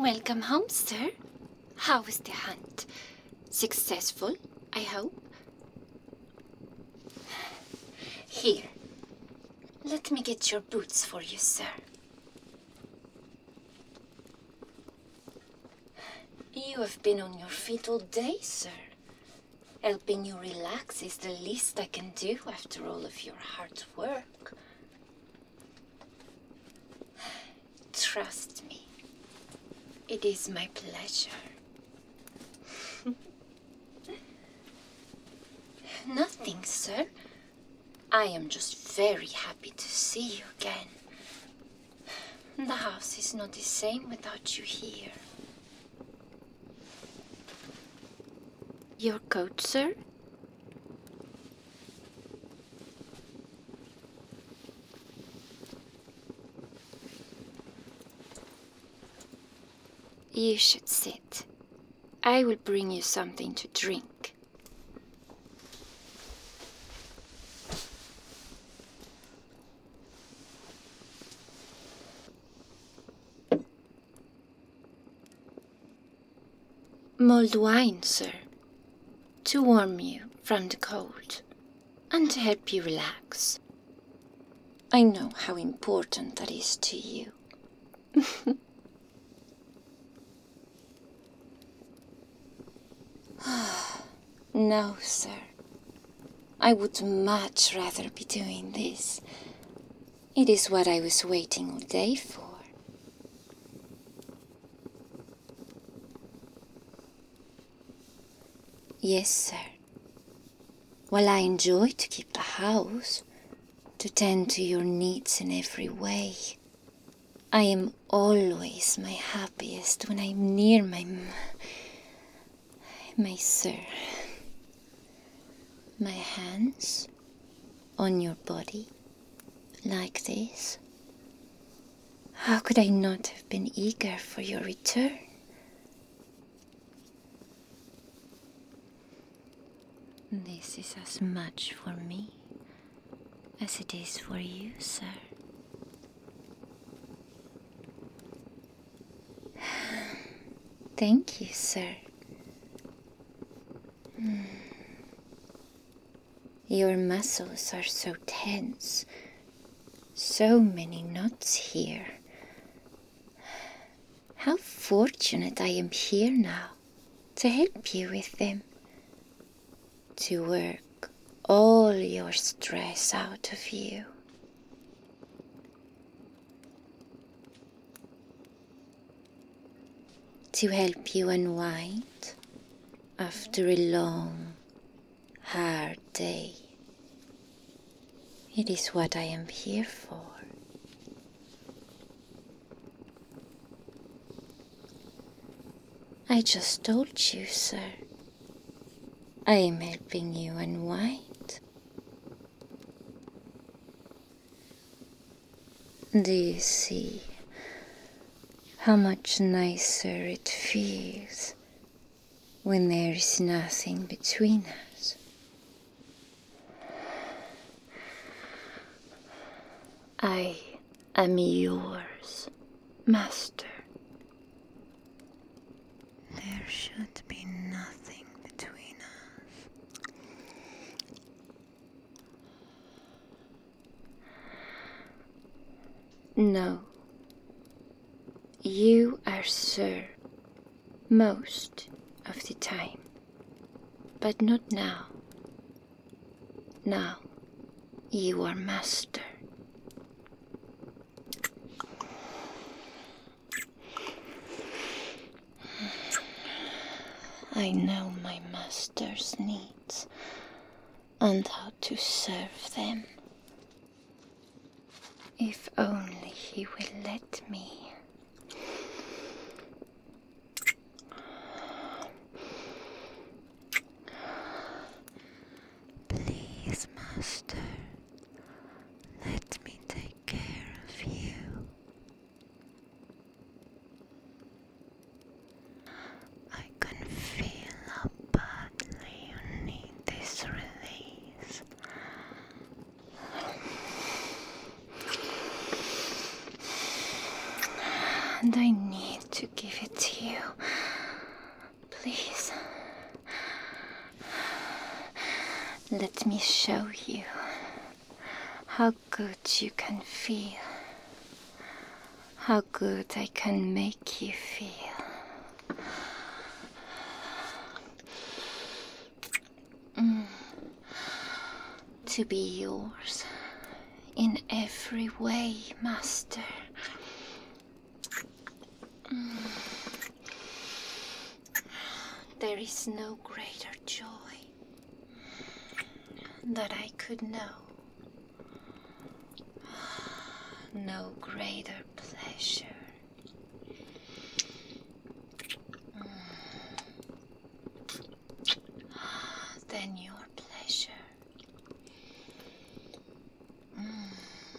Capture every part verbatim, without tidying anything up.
Welcome home, sir. How was the hunt? Successful, I hope? Here, let me get your boots for you, sir. You have been on your feet all day, sir. Helping you relax is the least I can do after all of your hard work. Trust me, it is my pleasure. Nothing, sir. I am just very happy to see you again. The house is not the same without you here. Your coat, sir? You should sit. I will bring you something to drink. Mulled wine, sir, to warm you from the cold and to help you relax. I know how important that is to you. No, sir. I would much rather be doing this. It is what I was waiting all day for. Yes, sir. While I enjoy to keep the house, to tend to your needs in every way, I am always my happiest when I'm near my... my sir. My hands on your body, like this. How could I not have been eager for your return? This is as much for me as it is for you, sir. Thank you, sir. Mm. Your muscles are so tense. So many knots here. How fortunate I am here now to help you with them. To work all your stress out of you. To help you unwind after a long, hard day. It is what I am here for. I just told you, sir. I am helping you unwind. Do you see how much nicer it feels when there is nothing between us? I am yours, master. There should be nothing between us. No. You are sir most of the time, but not now. Now you are master. I know my master's needs and how to serve them. If only he will let me. Please, master, let me take care of you. I can feel how badly you need this release. And I need to give it to you. Please. Let me show you how good you can feel. How good I can make you feel. Mm. To be yours in every way, Master. Mm. There is no greater joy that I could know. No greater pleasure. Mm. Than your pleasure. Mm.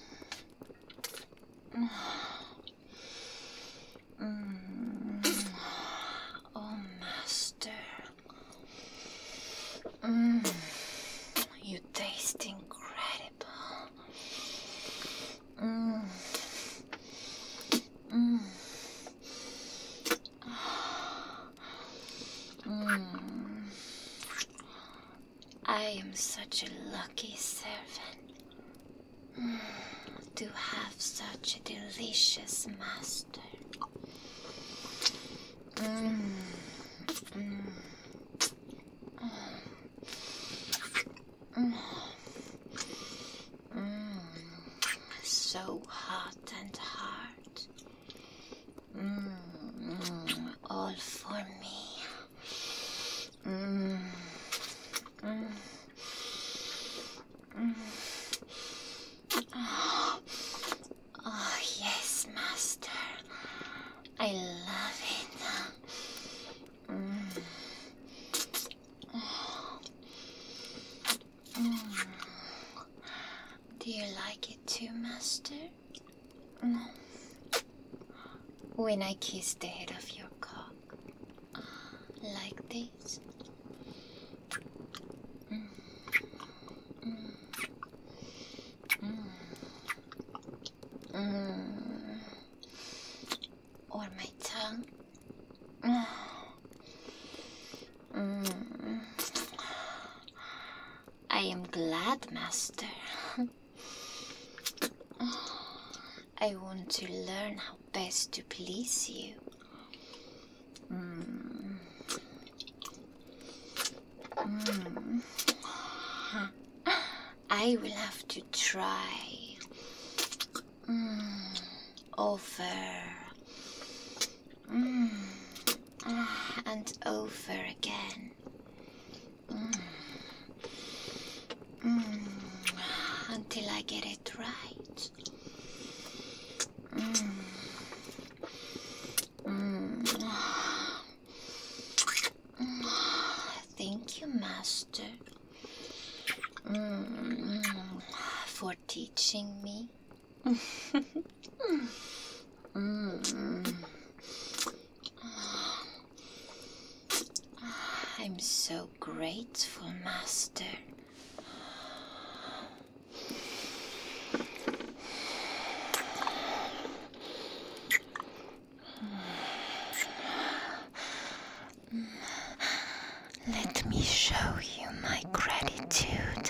Mm. Mm. Oh, Master. Mm. You taste incredible. Mm. Mm. Mm. I am such a lucky servant mm. to have such a delicious master. Mm. Mm. Mm. Mm. So hot and hard. Mm. Mm. All for me. Mm. Mm. Mm. Oh. Oh, yes, Master. I love it. Mm. Oh. Mm. Do you like it too, Master? Mm. When I kiss the head of your cock, like this. Mm. Mm. Mm. Mm. Or my tongue. Mm. Mm. I am glad, Master. I want to learn how best to please you. Mm. Mm. I will have to try mm. over mm. and over again. Mm. Mm. Until I get it right. Mm. Mm. Thank you, Master, mm. for teaching me. mm. I'm so grateful, Master. Let me show you my gratitude.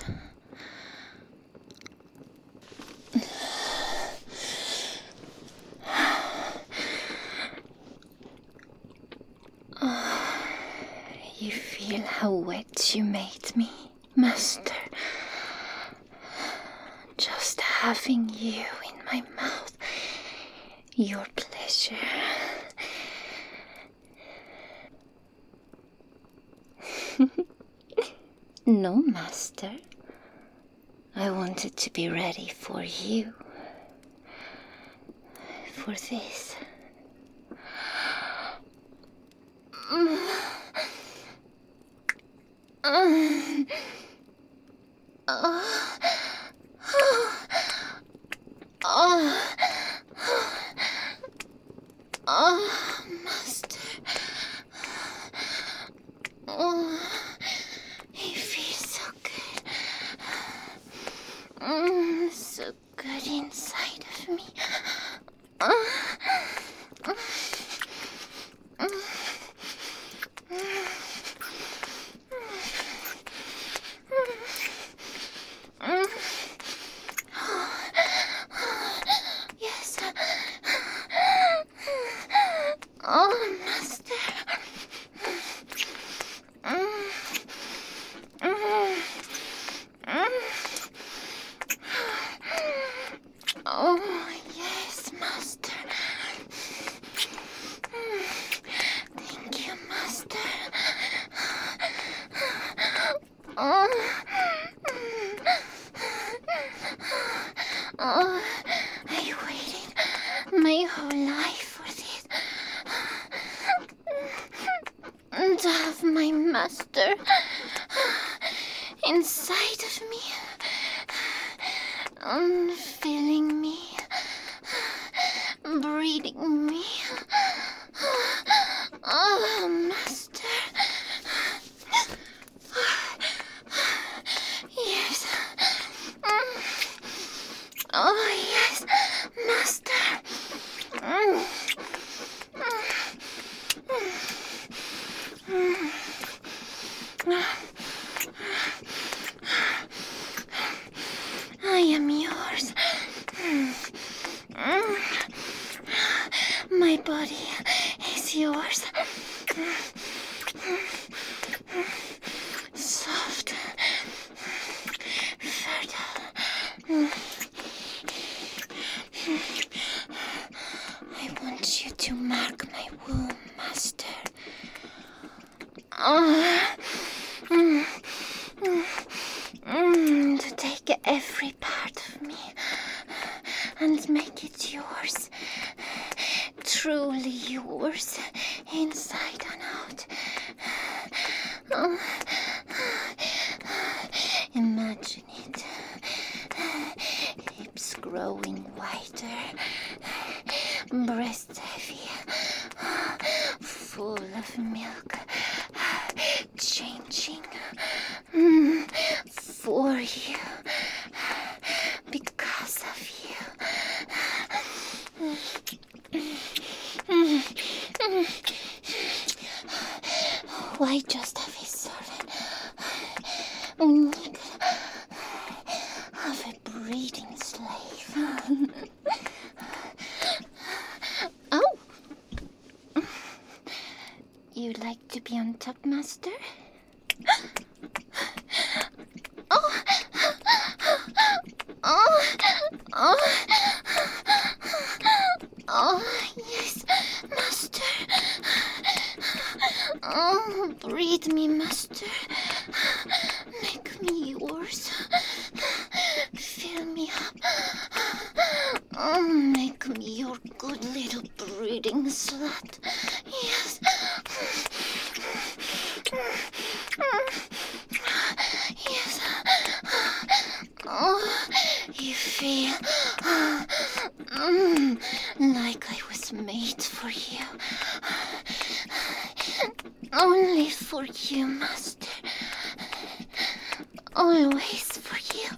Oh, you feel how wet you made me, Master. Just having you in my mouth, your pleasure. No, Master. I wanted to be ready for you. For this. Mm. Mm. Oh. Oh. Oh, Master. Oh, it feels so good. Mm, so good inside of me. Oh. um, filling me, breathing me. Oh, Master. Yes. Oh, yes, Master. I am yours. My body is yours. Soft, fertile. I want you to mark my womb, Master. Oh. Mm. Mm. Mm. To take every part of me and make it yours. Truly yours, inside and out. Oh. Imagine it. Hips growing wider. Breast heavy. Full of milk. Changing. Mm. For you. Because of you. Why just have a servant? We need have a breeding slave. Oh! You like to be on top, Master? Oh! Oh! Oh! Oh, yes, Master. Oh, breathe me, Master. Make me yours. Fill me up. Oh, make me your good little breeding slut. Yes. Yes. Oh, you feel mm, like I was made for you. Only for you, Master. Always for you.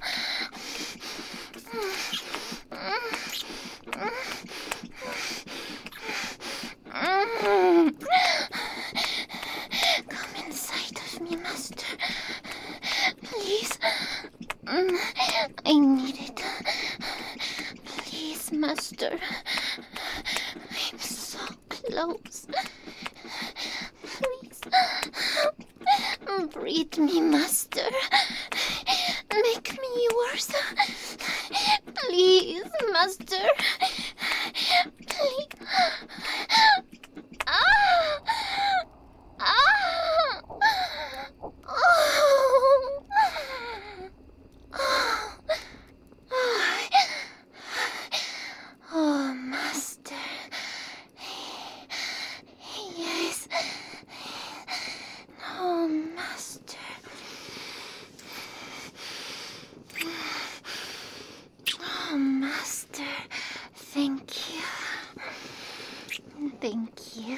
Come inside of me, Master. Please. I need it. Please, Master. I'm so close. Please. Breathe me, Master. Make me yours. Please, Master. Please. Ah! Ah! Oh! Oh, Master. Yes. Oh, Master. Oh, Master. Thank you. Thank you.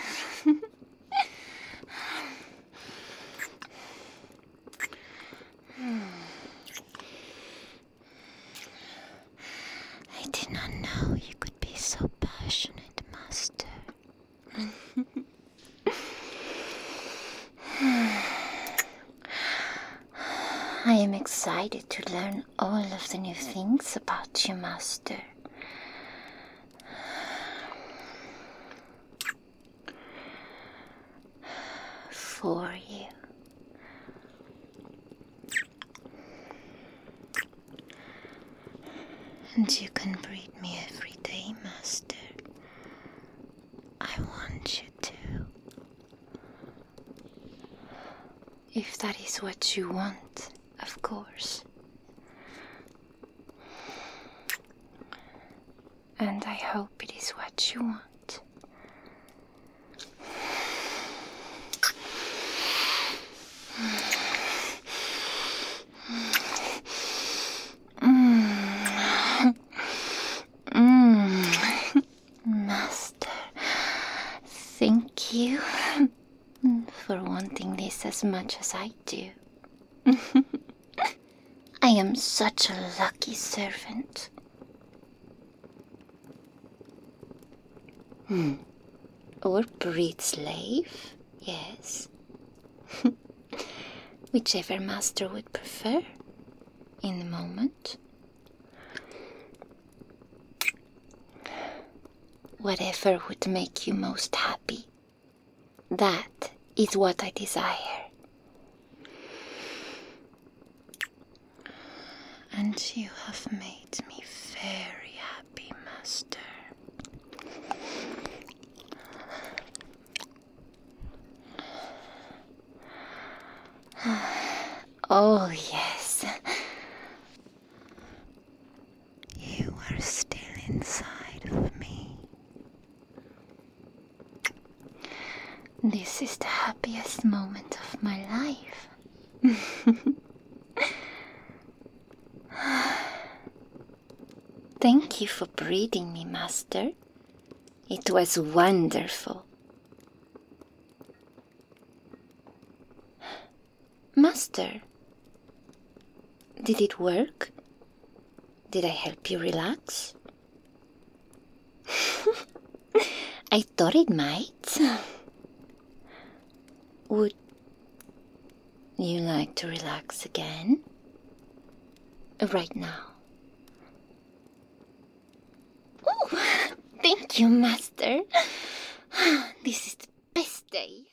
I did not know you could be so passionate, Master. I am excited to learn all of the new things about you, Master. For you. And you can breed me every day, Master. I want you to. If that is what you want, of course. And I hope it is what you want. twice as much as I do. I am such a lucky servant. Hmm. Or breed slave, yes. Whichever master would prefer in the moment. Whatever would make you most happy, that is what I desire. And you have made me very happy, master. Oh, yes. You are still inside of me. This is the happiest moment of my life. Thank you for breeding me, master. It was wonderful. Master, did it work? Did I help you relax? I thought it might. Would you like to relax again? Right now. Oh, thank you, master. This is the best day.